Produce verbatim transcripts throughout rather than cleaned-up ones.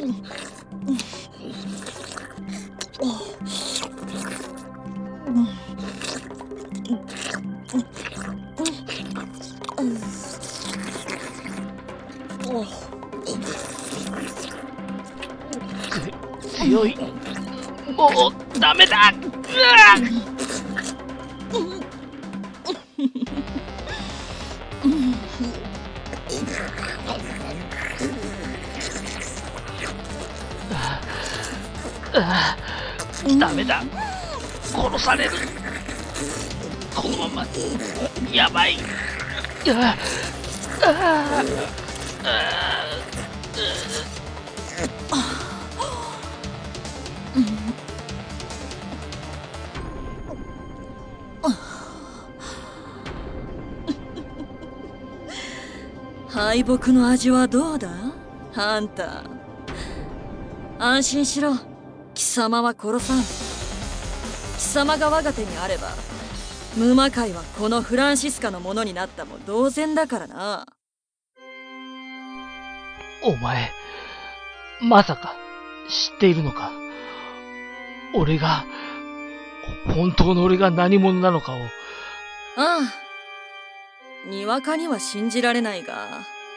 強い。もうダメだ。うわダメだ。殺される。このままやばい。あああ敗北の味はどうだハンター。安心しろ、貴様は殺さん。貴様が我が手にあれば無魔界はこのフランシスカのものになったも同然だからな。 お前、まさか知っているのか？俺が、本当の俺が何者なのかを。 ああ、にわかには信じられないが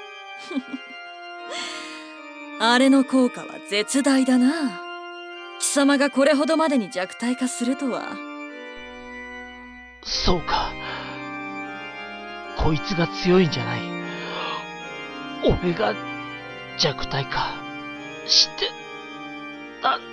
あれの効果は絶大だな。貴様がこれほどまでに弱体化するとは。 そうか。こいつが強いんじゃない。俺が弱体化してたん